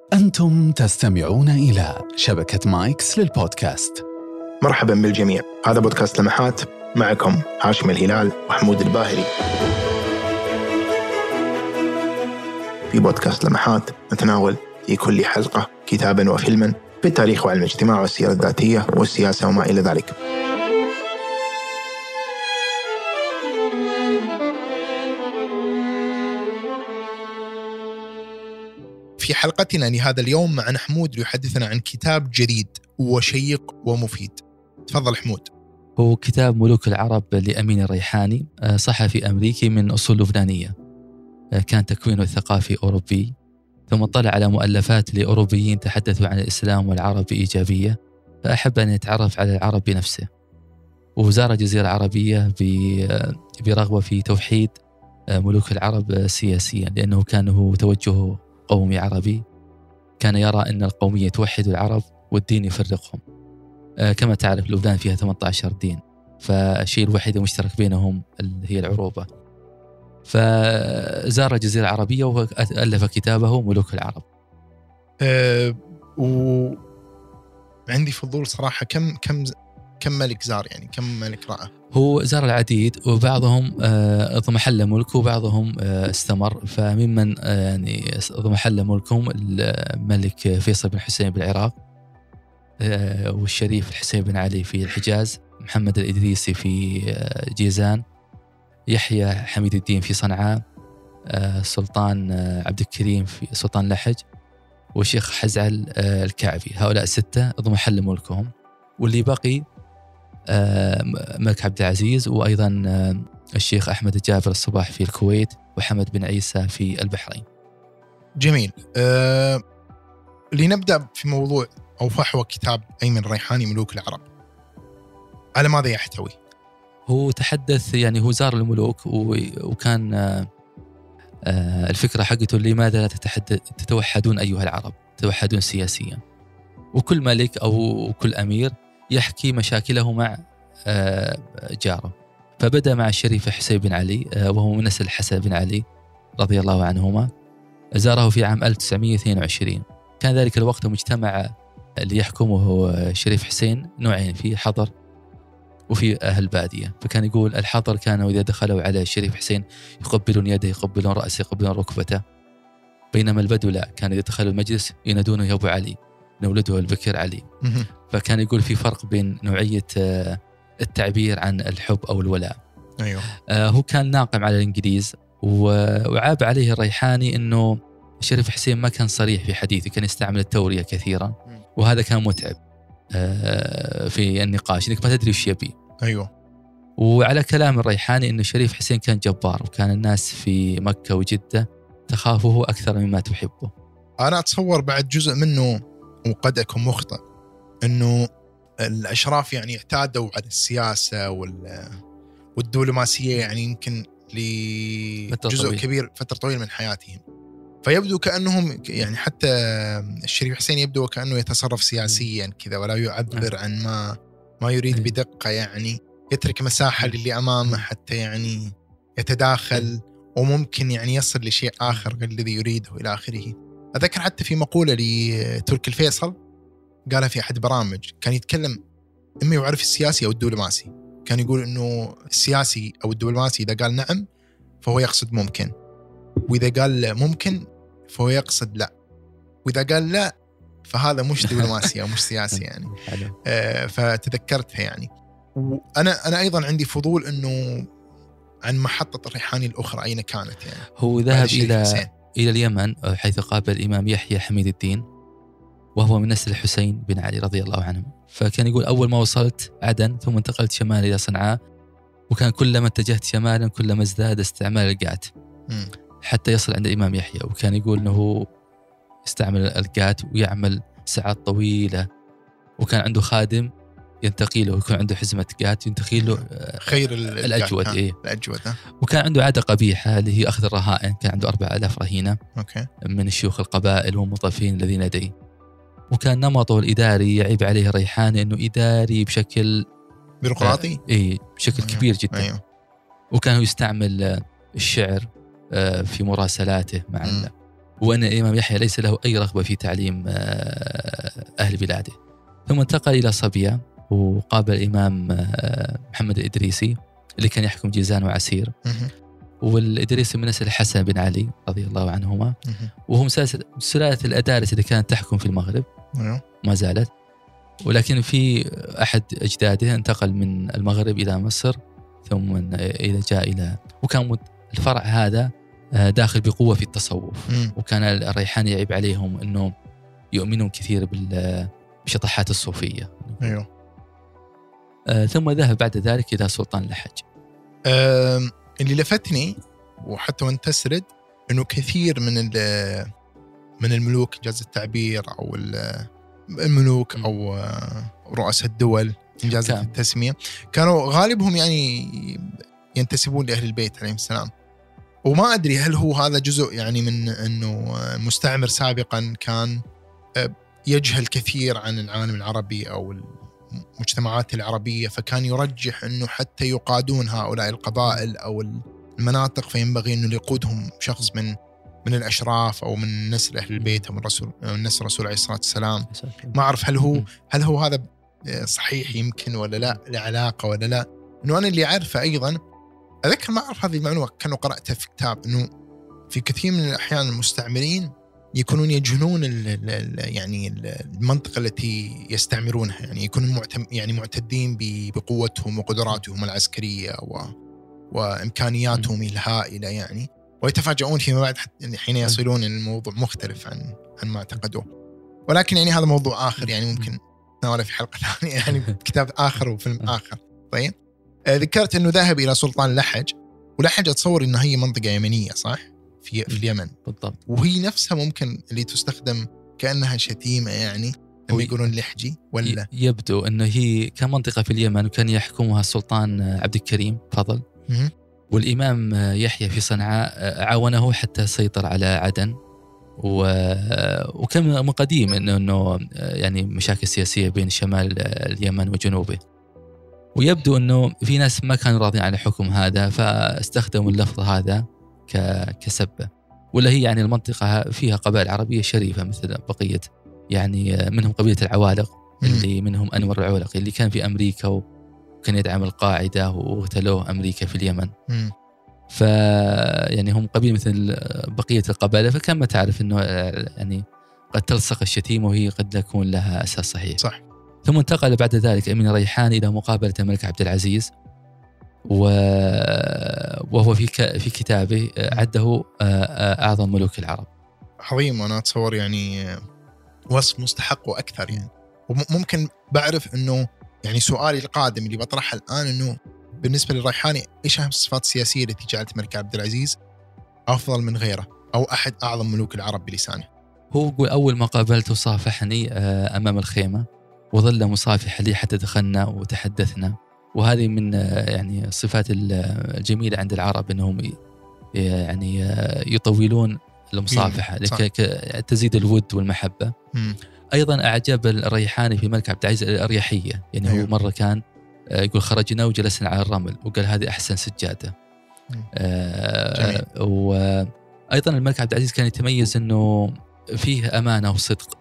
أنتم تستمعون إلى شبكة مايكس للبودكاست. مرحبا بالجميع، هذا بودكاست لمحات، معكم هاشم الهلال وحمود الباهري. في بودكاست لمحات نتناول في كل حلقة كتابا وفيلما في التاريخ وعلم الاجتماع والسيرة الذاتية والسياسة وما إلى ذلك. في حلقتنا لهذا اليوم معنا حمود ليحدثنا عن كتاب جديد وشيق ومفيد. تفضل حمود. هو كتاب ملوك العرب لأمين الريحاني، صحفي أمريكي من أصول لبنانية، كان تكوينه الثقافي أوروبي، ثم اطلع على مؤلفات لأوروبيين تحدثوا عن الإسلام والعرب بإيجابية، فأحب أن يتعرف على العرب بنفسه. وزار الجزيرة العربية برغبة في توحيد ملوك العرب سياسيا، لأنه كان هو توجهه قومي عربي، كان يرى أن القومية توحد العرب والدين يفرقهم. كما تعرف لبنان فيها 18 دين، فالشيء الوحيد المشترك بينهم هي العروبة. فزار الجزيرة العربية وألف كتابه ملوك العرب. وعندي فضول صراحة، كم ملك زار، يعني كم ملك رأى؟ هو زار العديد، وبعضهم اضمحل ملكه وبعضهم استمر. فممن يعني اضمحل ملكهم الملك فيصل بن حسين بالعراق، والشريف الحسين بن علي في الحجاز، محمد الإدريسي في جيزان، يحيى حميد الدين في صنعاء، سلطان عبد الكريم في سلطان لحج، والشيخ حزعل الكعبي. هؤلاء 6 اضمحل ملكهم. واللي بقي ملك عبد العزيز، وأيضا الشيخ أحمد الجابر الصباح في الكويت، وحمد بن عيسى في البحرين. جميل. لنبدأ في موضوع أو فحوى كتاب أيمن الريحاني ملوك العرب. على ماذا يحتوي؟ هو تحدث، يعني هو زار الملوك وكان الفكرة حقته لماذا لا تتوحدون أيها العرب، تتوحدون سياسيا. وكل ملك أو كل أمير يحكي مشاكله مع جاره. فبدأ مع الشريف حسين بن علي، وهو من نسل حسن بن علي رضي الله عنهما. زاره في عام 1922. كان ذلك الوقت مجتمع اللي يحكمه الشريف حسين نوعين، في حضر وفي أهل بادية. فكان يقول الحضر كانوا إذا دخلوا على الشريف حسين يقبلون يده، يقبلون رأسه، يقبلون ركبته، بينما البدو لا، كان إذا دخلوا المجلس ينادونه يا أبو علي، نولده البكر علي. فكان يقول في فرق بين نوعية التعبير عن الحب أو الولاء. أيوه. هو كان ناقم على الإنجليز، وعاب عليه الريحاني أنه الشريف حسين ما كان صريح في حديثه، كان يستعمل التورية كثيرا، وهذا كان متعب في النقاش، إنك ما تدري وش يبي. أيوه. وعلى كلام الريحاني أنه الشريف حسين كان جبار، وكان الناس في مكة وجدة تخافه أكثر مما تحبه. أنا أتصور بعد جزء منه، وقد أكون مخطئ، أنه الأشراف يعني اعتادوا على السياسة والدبلوماسية، يعني يمكن لجزء كبير فترة طويلة من حياتهم، فيبدو كأنهم يعني حتى الشريف حسين يبدو كأنه يتصرف سياسيا كذا، ولا يعبر عن ما يريد بدقة، يعني يترك مساحة للي أمامه حتى يعني يتداخل، وممكن يعني يصل لشيء آخر غير الذي يريده إلى آخره. أذكر حتى في مقولة لتركي الفيصل قالها في أحد برامج، كان يتكلم إما يعرف السياسي أو الدبلوماسي، كان يقول إنه السياسي أو الدبلوماسي إذا قال نعم فهو يقصد ممكن، وإذا قال ممكن فهو يقصد لا، وإذا قال لا فهذا مش دبلوماسي أو مش سياسي يعني. فتذكرتها يعني. وأنا أيضا عندي فضول إنه عن محطة الريحاني الأخرى أين كانت يعني. هو ذهب إلى اليمن، حيث قابل الإمام يحيى حميد الدين، وهو من نسل الحسين بن علي رضي الله عنه. فكان يقول أول ما وصلت عدن ثم انتقلت شمال إلى صنعاء، وكان كلما اتجهت شمالا كلما ازداد استعمال القات حتى يصل عند الإمام يحيى. وكان يقول أنه يستعمل القات ويعمل ساعات طويلة، وكان عنده خادم ينتقي له، يكون عنده حزمة قات ينتقي له خير الأجود. الأجود. وكان عنده عادة قبيحة اللي هي أخذ الرهائن، كان عنده 4000 رهينة من الشيوخ القبائل والمطرفين الذين لديه. وكان نمطه الإداري يعيب عليه الريحاني أنه إداري بشكل بيروقراطي، بشكل كبير جدا. وكان يستعمل الشعر في مراسلاته مع وأن الإمام يحيى ليس له أي رغبة في تعليم أهل بلاده. ثم انتقل إلى صبية وقابل الإمام محمد الإدريسي اللي كان يحكم جيزان وعسير. والإدريسي من نسل الحسن بن علي رضي الله عنهما، وهم سلالة الأدارس اللي كانت تحكم في المغرب ما زالت. ولكن في أحد أجداده انتقل من المغرب إلى مصر، ثم إذا جاء إلى، وكان الفرع هذا داخل بقوة في التصوف. وكان الريحاني يعيب عليهم أنه يؤمنون كثير بالشطحات الصوفية. ثم ذهب بعد ذلك إلى سلطان لحج. اللي لفتني وحتى وانت تسرد أنه كثير من الملوك إنجاز التعبير أو الملوك أو رؤساء الدول إنجاز التسمية كانوا غالبهم يعني ينتسبون لأهل البيت عليهم السلام. وما أدري هل هو هذا جزء يعني من أنه مستعمر سابقا كان يجهل كثير عن العالم العربي أو المجتمعات العربية، فكان يرجح أنه حتى يقادون هؤلاء القبائل أو المناطق فينبغي أنه يقودهم شخص من الأشراف أو من نسل أهل البيت أو من نسل الرسول عليه الصلاة والسلام. ما أعرف هل هو هذا صحيح يمكن ولا لا، لعلاقة ولا لا. أنه أنا اللي أعرفه أيضا، أذكر ما أعرف هذه المعلومة كانوا قرأتها في كتاب، أنه في كثير من الأحيان المستعمرين يكونون يجهلون يعني المنطقة التي يستعمرونها، يعني يكونون معتدين بقوتهم وقدراتهم العسكرية وإمكانياتهم الهائلة يعني، ويتفاجؤون فيما بعد حين يصلون الموضوع مختلف عن ما اعتقدوه. ولكن يعني هذا موضوع آخر، يعني ممكن نتناوله في حلقة ثانية، يعني كتاب آخر وفيلم آخر. طيب ذكرت أنه ذهب إلى سلطان لحج، ولحج أتصور أنها هي منطقة يمنية صح؟ في اليمن بالضبط. وهي نفسها ممكن اللي تستخدم كأنها شتيمة يعني لما يقولون لحجي، ولا يبدو أنه هي كمنطقة في اليمن وكان يحكمها السلطان عبد الكريم فضل. والإمام يحيى في صنعاء عاونه حتى سيطر على عدن. وكان من قديم أنه يعني مشاكل سياسية بين شمال اليمن وجنوبه، ويبدو أنه في ناس ما كانوا راضين عن الحكم هذا فاستخدموا اللفظ هذا كسبة. ولا هي يعني المنطقة فيها قبائل عربية شريفة مثل بقية، يعني منهم قبيلة العوالق اللي منهم أنور العولقي اللي كان في أمريكا وكان يدعم القاعدة واغتالوه أمريكا في اليمن. يعني هم قبيلة مثل بقية القبائل، فكان ما تعرف أنه يعني قد تلصق الشتيمة وهي قد يكون لها أساس صحيح. صح. ثم انتقل بعد ذلك أمين الريحاني إلى مقابلة الملك عبد العزيز، وهو في كتابه عده أعظم ملوك العرب. عظيم. وأنا أتصور يعني وصف مستحق وأكثر يعني. وممكن بعرف أنه يعني سؤالي القادم اللي بطرحه الآن أنه بالنسبة للريحاني إيش أهم الصفات السياسية التي جعلت الملك عبد العزيز أفضل من غيره أو أحد أعظم ملوك العرب بلسانه؟ هو أول ما قابلته صافحني أمام الخيمة وظل مصافحا لي حتى دخلنا وتحدثنا. وهذه من يعني الصفات الجميلة عند العرب أنهم يعني يطولون المصافحة لكي تزيد الود والمحبة. أيضا أعجب الريحاني في الملك عبد العزيز الأريحية، يعني هو مرة كان يقول خرجنا وجلسنا على الرمل وقال هذه أحسن سجادة. وأيضا الملك عبد العزيز كان يتميز أنه فيه أمانة وصدق.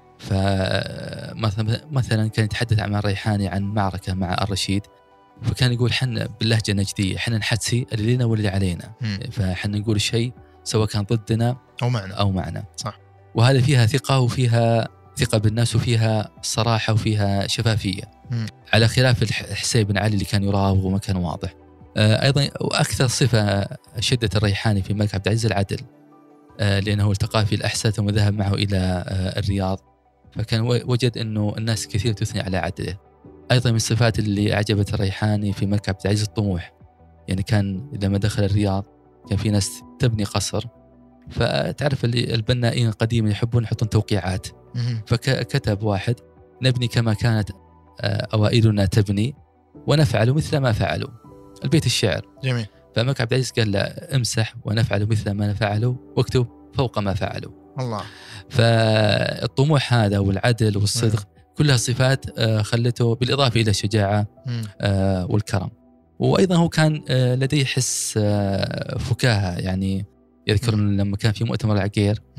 فمثلا كان يتحدث عن الريحاني عن معركة مع الرشيد، فكان يقول حنا باللهجة النجدية حنا نحدسي اللي لنا واللي علينا، فحنا نقول شيء سواء كان ضدنا أو معنا. صح. وهذا فيها ثقة وفيها ثقة بالناس وفيها صراحة وفيها شفافية، على خلاف الحسين بن علي اللي كان يراوغ وما كان واضح. أيضا وأكثر صفة شدت الريحاني في الملك عبد العزيز العدل، لأنه التقى في الأحساء ثم ذهب معه إلى الرياض، فكان وجد أنه الناس كثير تثني على عدله. أيضا من الصفات اللي أعجبت الريحاني في الملك عبد العزيز الطموح، يعني كان لما دخل الرياض كان في ناس تبني قصر، فتعرف اللي البنائين قديما يحبون يحطون توقيعات، فكتب واحد نبني كما كانت أوائلنا تبني ونفعل مثل ما فعلوا، البيت الشعر. جميل. فالملك عبد العزيز قال له امسح ونفعل مثل ما فعلوا واكتب فوق ما فعلوا. الله. فالطموح هذا والعدل والصدق كلها صفات خلته، بالإضافة إلى الشجاعة والكرم. وأيضا هو كان لديه حس فكاهة، يعني يذكر لما كان في مؤتمر العقير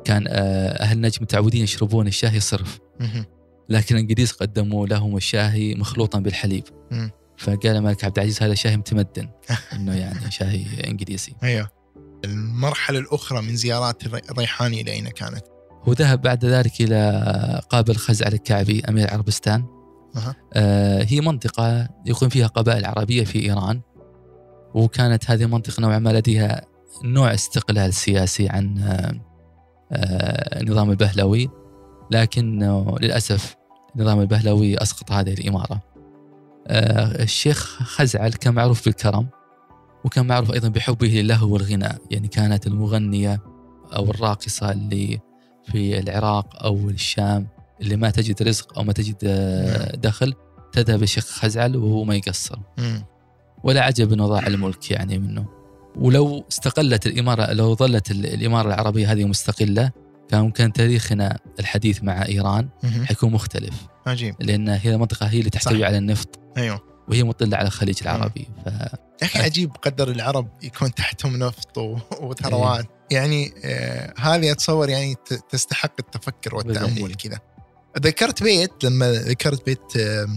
كان أهل نجد متعودين يشربون الشاي صرف، لكن الإنجليز قدموا لهم الشاي مخلوطا بالحليب. فقال الملك عبد العزيز هذا شاي متمدن إنه يعني شاي إنجليزي. أيوه. المرحلة الأخرى من زيارات الريحاني إلى أين كانت؟ هو ذهب بعد ذلك إلى قابل خزعل الكعبي أمير عربستان. هي منطقة يكون فيها قبائل عربية في إيران، وكانت هذه المنطقة نوعا ما لديها نوع استقلال سياسي عن النظام البهلوي، لكن للأسف النظام البهلوي أسقط هذه الإمارة. الشيخ خزعل كان معروف بالكرم، وكان معروف أيضا بحبه للهو والغناء. يعني كانت المغنية أو الراقصة اللي في العراق أو الشام اللي ما تجد رزق أو ما تجد دخل تذهب الشيخ خزعل وهو ما يقصر. ولا عجب أنه ضاع الملك يعني منه. ولو استقلت الإمارة، لو ظلت الإمارة العربية هذه مستقلة، كان ممكن تاريخنا الحديث مع إيران حيكون مختلف. عجيب. لأن هي المنطقة هي اللي تحتوي على النفط. أيوه. وهي مطلة على الخليج العربي. يا أخي عجيب قدر العرب يكون تحتهم نفط وثروات. يعني هذه أتصور يعني تستحق التفكر والتأمل كذا. ذكرت بيت لما ذكرت بيت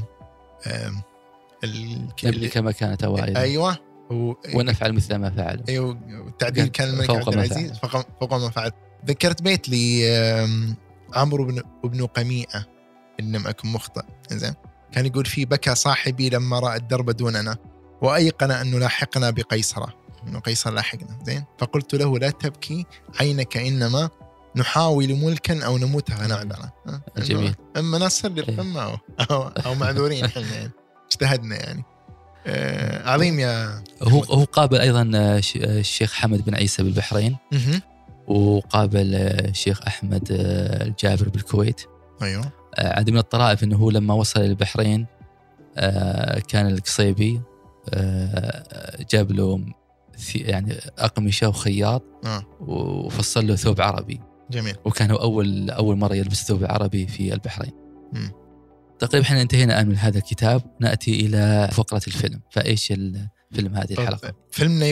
نبني كما كانت أوائل. أيوه. ونفعل مثل ما فعل. أيوه. والتعديل كان الملك عبد العزيز فوق ما فعل. ذكرت بيت لعمرو بن قميئة إن لم أكن مخطئ. إنزين. كان يقول فيه: بكى صاحبي لما رأى الدرب دوننا وأيقن أنه لاحقنا بقيصرة، إنه قيصر لاحقنا. زين. فقلت له: لا تبكي عينك، إنما نحاول ملكا أو نموت فنعذر. جميل. أما نصل للقمة أو معذورين إحنا يعني اجتهدنا يعني. عظيم يا هو قابل أيضا الشيخ حمد بن عيسى بالبحرين، وقابل الشيخ أحمد الجابر بالكويت. أيوه. عاد من الطرائف أنه هو لما وصل للبحرين كان القصيبي جاب له يعني أقمشة وخياط وفصل له ثوب عربي. جميل. وكان هو أول مرة يلبس ثوب عربي في البحرين. تقريبا احنا انتهينا الآن من هذا الكتاب، نأتي إلى فقرة الفيلم. فإيش الفيلم هذه الحلقة؟ فيلمنا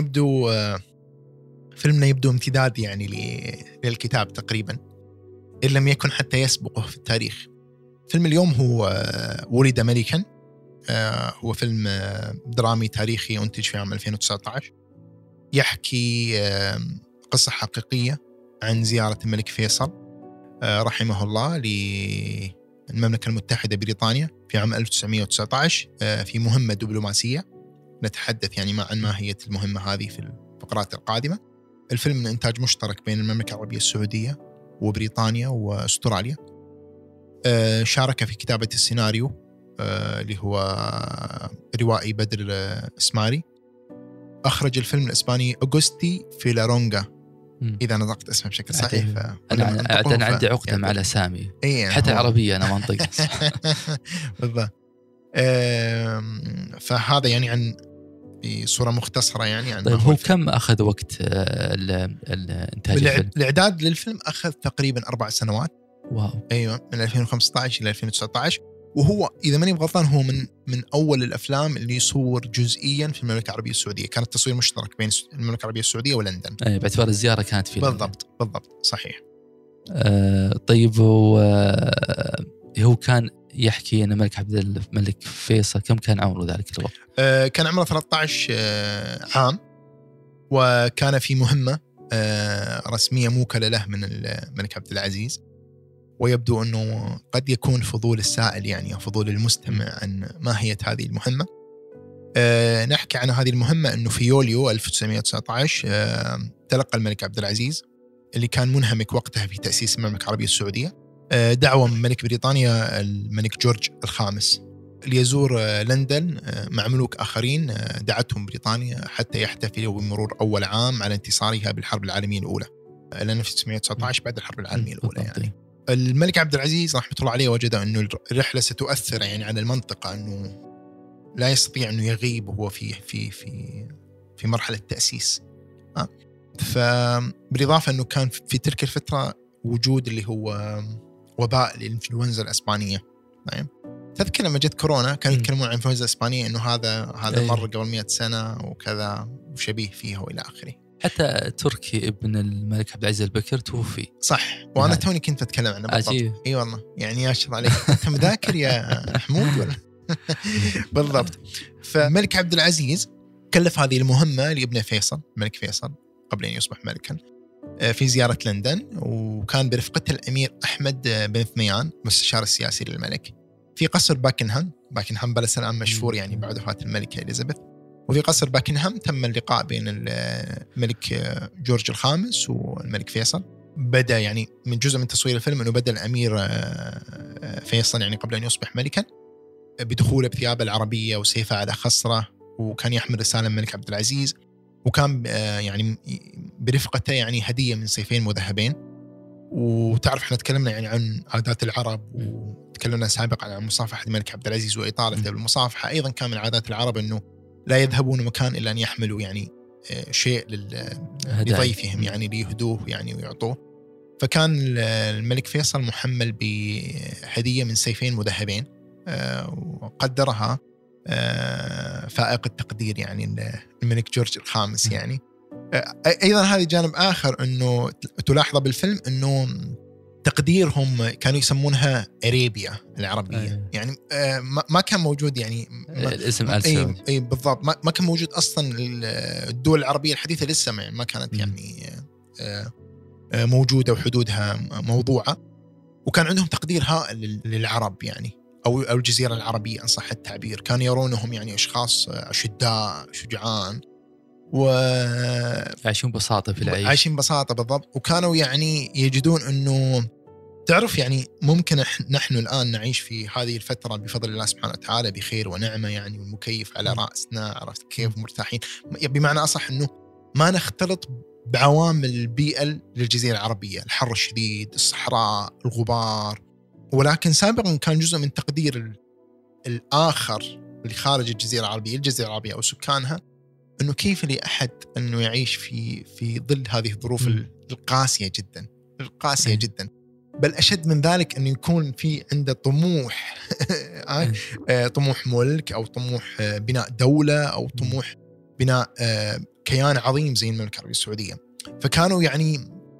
يبدو امتداد يعني للكتاب تقريبا، إن لم يكن حتى يسبقه في التاريخ. فيلم اليوم هو ولد ملكا. هو فيلم درامي تاريخي أنتج في عام 2019، يحكي قصة حقيقية عن زيارة الملك فيصل رحمه الله للمملكة المتحدة بريطانيا في عام 1919 في مهمة دبلوماسية. نتحدث يعني عن ماهية المهمة هذه في الفقرات القادمة. الفيلم من إنتاج مشترك بين المملكة العربية السعودية وبريطانيا وأستراليا. شارك في كتابة السيناريو اللي هو روائي بدر الإسماري. أخرج الفيلم الإسباني أغوستي فيلارونغا، إذا نطقت اسمه بشكل صحيح. أنا عندي عقدة مع الأسامي، حتى العربية أنا منطقة. بالضبط. فهذا يعني عن بصورة مختصرة يعني عن. طيب هو كم أخذ وقت الإنتاج الفيلم؟ الإعداد للفيلم أخذ تقريبا 4 سنوات. واو. أيوة، من 2015 إلى 2019. وهو إذا ماني غلطان هو من أول الأفلام اللي يصور جزئيا في المملكة العربية السعودية. كان التصوير مشترك بين المملكة العربية السعودية ولندن. باعتبار الزيارة كانت في بالضبط صحيح. طيب هو كان يحكي أن الملك فيصل كم كان عمره ذلك الوقت؟ كان عمره 13 عام، وكان في مهمة رسمية موكلة له من الملك عبد العزيز. ويبدو أنه قد يكون فضول السائل يعني أو فضول المستمع عن ماهية هذه المهمة. نحكي عن هذه المهمة أنه في يوليو 1919 تلقى الملك عبد العزيز اللي كان منهمك وقتها في تأسيس المملكة العربية السعودية دعوة من ملك بريطانيا الملك جورج الخامس ليزور لندن مع ملوك آخرين دعتهم بريطانيا حتى يحتفلوا بمرور أول عام على انتصارها بالحرب العالمية الأولى، لأن 1919 بعد الحرب العالمية الأولى يعني. الملك عبد العزيز رحمة الله عليه وجد أنه الرحلة ستؤثر يعني على المنطقة، أنه لا يستطيع أنه يغيب وهو في مرحلة تأسيس. فبالإضافة أنه كان في تلك الفترة وجود اللي هو وباء الإنفلونزا الإسبانية. نعم. تذكر لما جت كورونا كانوا يتكلمون عن الإنفلونزا الإسبانية أنه هذا مر قبل 100 سنة وكذا وشبيه فيها وإلى آخره. حتى تركي ابن الملك عبد العزيز البكر توفي. صح، وانا توني كنت اتكلم عنه بالضبط. اي والله يعني اشهد عليك انت مذاكر يا حمود ولا بالضبط. فملك عبد العزيز كلف هذه المهمه لابنه فيصل، الملك فيصل قبل ان يصبح ملكا، في زياره لندن، وكان برفقته الامير احمد بن ثميان مستشار السياسي للملك في قصر باكنهام بلس الان مشهور يعني بعد وفاه الملكه إليزابيث. وفي قصر باكنهام تم اللقاء بين الملك جورج الخامس والملك فيصل. بدأ يعني من جزء من تصوير الفيلم أنه بدأ الأمير فيصل يعني قبل أن يصبح ملكا بدخوله بثيابه العربية وسيفه على خصره، وكان يحمل رسالة الملك عبد العزيز، وكان يعني برفقته يعني هدية من سيفين مذهبين. وتعرف احنا تكلمنا يعني عن عادات العرب، وتكلمنا سابقا عن مصافحة الملك عبد العزيز وإطالته بالمصافحة. أيضا كان من عادات العرب أنه لا يذهبون مكان إلا أن يحملوا يعني شيء لضيفهم يعني ليهدوه يعني ويعطوه. فكان الملك فيصل محمل بهدية من سيفين مذهبين، وقدرها فائق التقدير يعني الملك جورج الخامس يعني. أيضا هذا جانب آخر أنه تلاحظ بالفيلم أنه تقديرهم كانوا يسمونها أريبيا العربية. يعني ما كان موجود يعني الاسم أي بالضبط، ما كان موجود أصلا. الدول العربية الحديثة لسه ما كانت يعني موجودة وحدودها موضوعة، وكان عندهم تقدير هائل للعرب يعني أو الجزيرة العربية إن صح التعبير. كانوا يرونهم يعني أشخاص أشداء شجعان عايشين بساطة في العيش، عايشين بساطة بالضبط. وكانوا يعني يجدون أنه تعرف يعني ممكن نحن الآن نعيش في هذه الفترة بفضل الله سبحانه وتعالى بخير ونعمة يعني، والمكيف على رأسنا، عرفت كيف، مرتاحين بمعنى أصح أنه ما نختلط بعوامل البيئة للجزيرة العربية، الحر الشديد، الصحراء، الغبار. ولكن سابقا كان جزء من تقدير الآخر اللي خارج الجزيرة العربية أو سكانها، أنه كيف لأحد أنه يعيش في ظل هذه الظروف القاسية جدا. بل أشد من ذلك أنه يكون في عنده طموح طموح ملك، أو طموح بناء دولة، أو طموح بناء كيان عظيم زي المملكة العربية السعودية. فكانوا يعني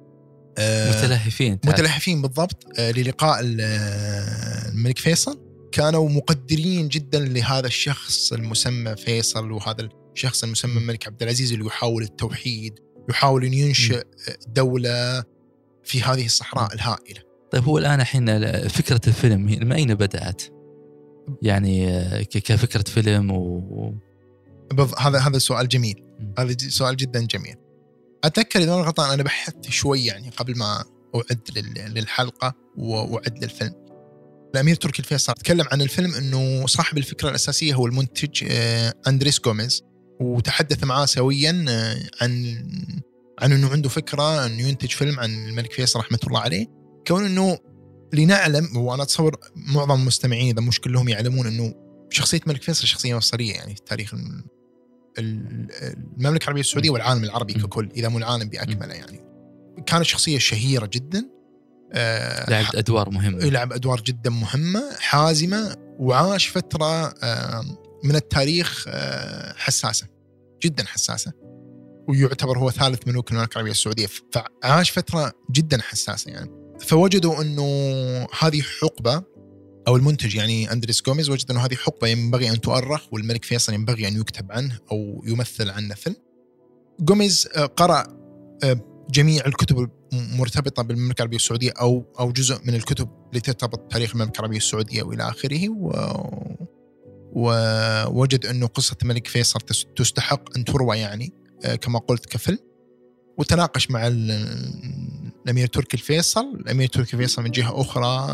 متلهفين بالضبط للقاء الملك فيصل. كانوا مقدرين جدا لهذا الشخص المسمى فيصل، وهذا الشخص المسمى الملك عبد العزيز اللي يحاول التوحيد، يحاول أن ينشئ دولة في هذه الصحراء الهائلة. طيب هو الآن حين فكرة الفيلم من أين بدأت؟ يعني كفكرة فيلم هذا سؤال جميل. هذا سؤال جدا جميل. أتذكر إذا أنا غلطان أنا بحثت شوي يعني قبل ما أعد للحلقة وأعد للفيلم. الأمير تركي الفيصل تكلم عن الفيلم أنه صاحب الفكرة الأساسية هو المنتج أندريس غوميز، وتحدث معاه سويا عن أنه عنده فكرة أنه ينتج فيلم عن الملك فيصل رحمة الله عليه. كون أنه لنعلم، وأنا أتصور معظم المستمعين إذا مش كلهم يعلمون، أنه شخصية الملك فيصل شخصية مصرية يعني في تاريخ المملكة العربية السعودية والعالم العربي ككل، إذا مو العالم بأكمله يعني. كانت شخصية شهيرة جدا، لعب أدوار جدا مهمة حازمة، وعاش فترة من التاريخ حساسة جدا حساسة، ويعتبر هو ثالث ملوك المملكة العربية السعودية، فعاش فترة جدا حساسة يعني. فوجدوا أنه هذه حقبة، أو المنتج يعني أندريس غوميز وجد أنه هذه حقبة ينبغي أن تؤرخ، والملك فيصل ينبغي أن يكتب عنه أو يمثل عنه فيلم. غوميز قرأ جميع الكتب المرتبطة بالمملكة العربية السعودية أو جزء من الكتب اللي ترتبط تاريخ المملكة العربية السعودية وإلى آخره، ووجد أنه قصة الملك فيصل تستحق أن تروى يعني كما قلت كفيلم. وتناقش مع الأمير تركي الفيصل. الأمير تركي الفيصل من جهة أخرى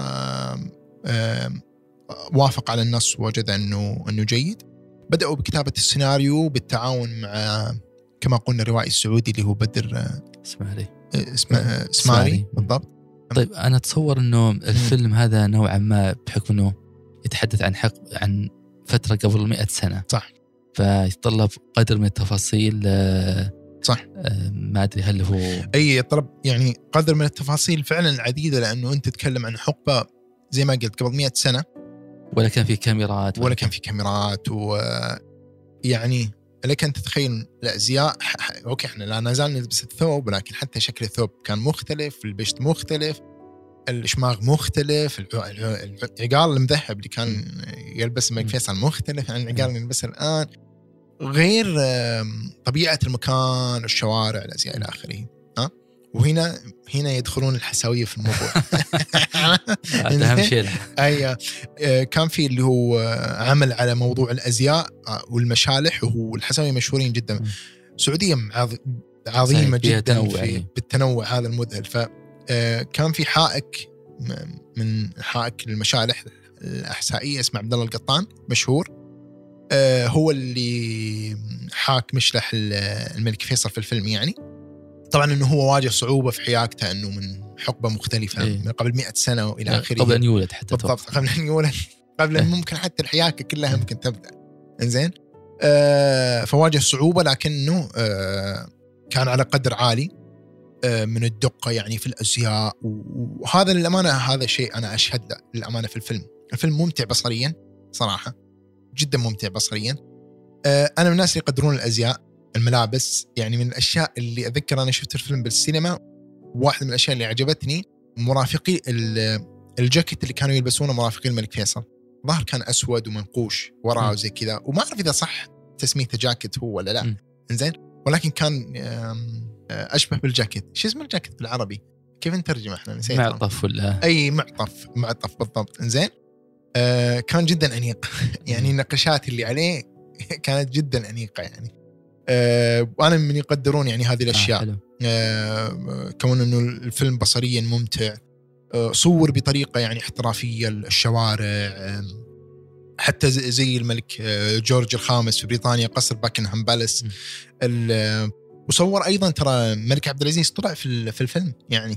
وافق على النص، ووجد أنه جيد. بدأوا بكتابة السيناريو بالتعاون مع كما قلنا الروائي السعودي اللي هو بدر اسماري بالضبط. طيب أنا أتصور أنه الفيلم هذا نوعا ما بحكم أنه يتحدث عن فترة قبل 100 سنة، صح، فيتطلب قدر من التفاصيل، صح. ما أدري هل هو يطلب يعني قدر من التفاصيل فعلا عديدة، لأنه أنت تتكلم عن حقبة زي ما قلت قبل 100 سنة، ولا كان في كاميرات ولا كان في كاميرات، ويعني لك أن تتخيل الأزياء أوكي إحنا لا نزال نلبس الثوب، ولكن حتى شكل الثوب كان مختلف، البشت مختلف، الشماغ مختلف، العقال المذهب اللي كان يلبس الملك فيصل مختلف عن العقال اللي يلبسه الآن، غير طبيعة المكان، الشوارع، الأزياء إلى آخره. وهنا يدخلون الحساوية في الموضوع. أهم شيء. أي كان في اللي هو عمل على موضوع الأزياء والمشالح، وهو الحساوية مشهورين جدا. السعودية عظيمة جدا بالتنوع هذا المذهل. فكان في حائك من حائك المشالح الأحسائية اسمه عبد الله القطان، مشهور، هو اللي حاك مشلح الملك فيصل في الفيلم. يعني طبعا انه هو واجه صعوبة في حياكته، انه من حقبة مختلفة من قبل 100 سنة والى اخره، قبل ان يولد حتى. بالضبط، قبل ان يولد، قبل ممكن حتى الحياكة كلها ممكن تبدأ. انزين فواجه صعوبة، لكنه كان على قدر عالي من الدقة يعني في الأزياء. وهذا للأمانة هذا شيء أنا أشهد له للأمانة في الفيلم ممتع بصريا صراحة، جدا ممتع بصريا. أنا من الناس اللي يقدرون الأزياء، الملابس. يعني من الأشياء اللي أذكر أنا شفت الفيلم بالسينما، واحد من الأشياء اللي عجبتني مرافقي الجاكيت اللي كانوا يلبسونه مرافقي الملك فيصل، ظهر كان أسود ومنقوش وراه وزي كذا، وما أعرف إذا صح تسميته جاكيت هو ولا لا. إنزين، ولكن كان أشبه بالجاكيت. شو اسم الجاكيت بالعربي؟ كيف نترجمه إحنا؟ نسيت. معطف ولا أي معطف بالضبط. إنزين كان جدا أنيق. يعني النقشات اللي عليه كانت جدا أنيقة يعني. وأنا من يقدرون يعني هذه الأشياء. كون إنه الفيلم بصريا ممتع، صور بطريقة يعني احترافية، الشوارع حتى زي الملك جورج الخامس في بريطانيا، قصر باكنهام بالاس. وصور أيضا ترى الملك عبد العزيز طلع في الفيلم يعني.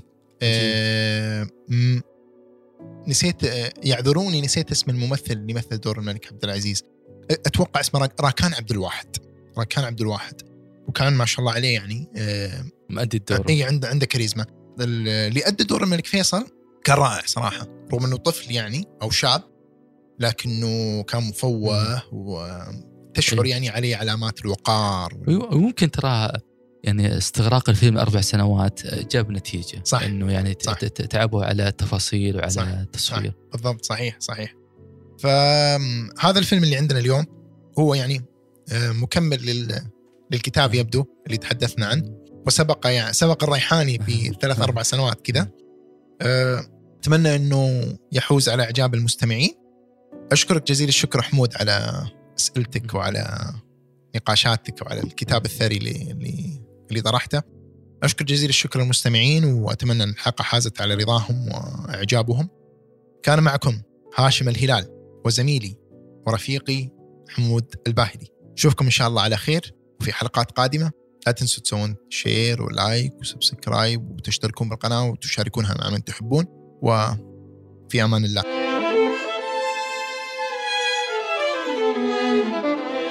نسيت، يعذروني، نسيت اسم الممثل اللي مثل دور الملك عبد العزيز. أتوقع اسمه راكان عبد الواحد. وكان ما شاء الله عليه يعني مؤدي الدور. أي عنده كاريزما. اللي أدى دور الملك فيصل كان رائع صراحة، رغم أنه طفل يعني أو شاب، لكنه كان مفوه وتشعر يعني عليه علامات الوقار. وممكن ترى يعني استغراق الفيلم 4 سنوات جاب نتيجة. صح. إنه يعني تعبوا على التفاصيل وعلى التصوير. صح. بالضبط، صحيح. فهذا الفيلم اللي عندنا اليوم هو يعني مكمل للكتاب يبدو اللي تحدثنا عنه، وسبق الريحاني ب3-4 سنوات كذا. أتمنى أنه يحوز على إعجاب المستمعين. أشكرك جزيل الشكر حمود على أسئلتك وعلى نقاشاتك وعلى الكتاب الثري اللي طرحته. أشكر جزيل الشكر للمستمعين، وأتمنى أن الحلقة حازت على رضاهم وإعجابهم. كان معكم هاشم الهلال وزميلي ورفيقي حمود الباهلي. أشوفكم إن شاء الله على خير وفي حلقات قادمة. لا تنسوا تسوون شير ولايك وسبسكرايب وتشتركون بالقناة وتشاركونها مع من تحبون، وفي أمان الله.